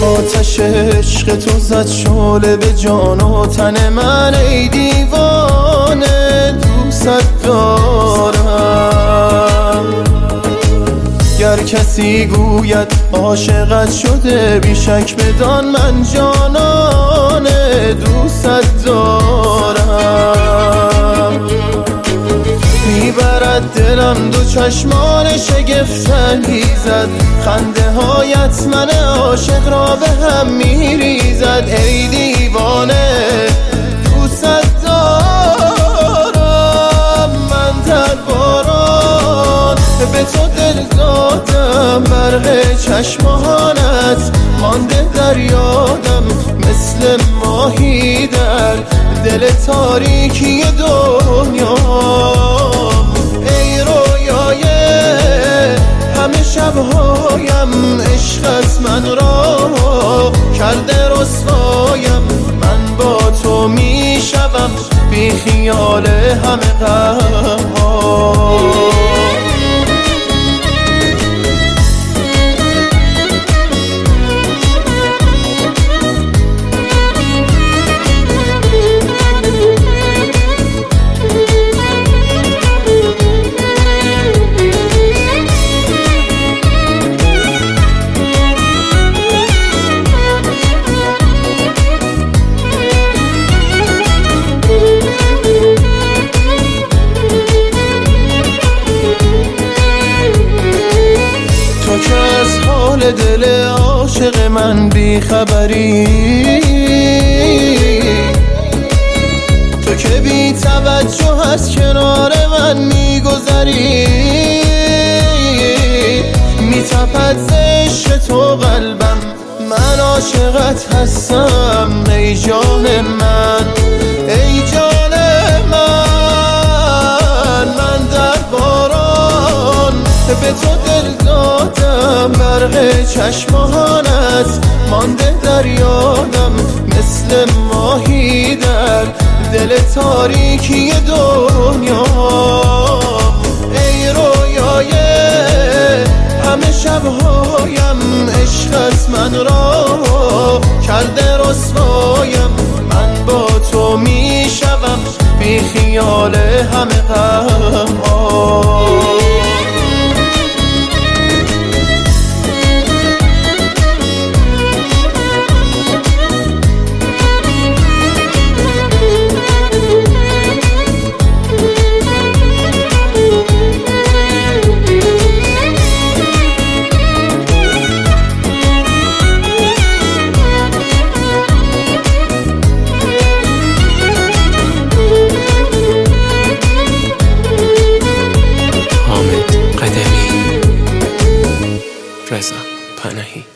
آتش عشق تو زد شعله به جان و تن من، ای دیوانه دوست دارم. گر کسی گوید عاشقت شده، بیشک بدان من جانانه دوست دارم. میبرد دلم دو چشمان شگفت‌انگیزد، خنده هایت من عاشق را به هم میریزد، ای دیوانه دوست دارم. من در باران به تو دل دادم، برق چشمانت مانده در یادم، مثل ماهی در دل تاریکی دنیا. ای رویای همه شبهایم، عشقت من را کرده رسوایم، من با تو میشوم بی خیال همه غم‌ها. دل عاشق من بی خبری، تو که بی توجه از کنار من میگذری، میتپد ز عشق تو قلبم، من عاشقت هستم ای جان من، ای جان من. من در باران به تو دل دادم، برق چشمانت مانده در یادم، مثل ماهی در دل تاریکی دنیا. ای رویای همه شبهایم، عشقت من را کرده رسوایم، من با تو میشوم بی خیال همه غم‌ها. رضا پناهی.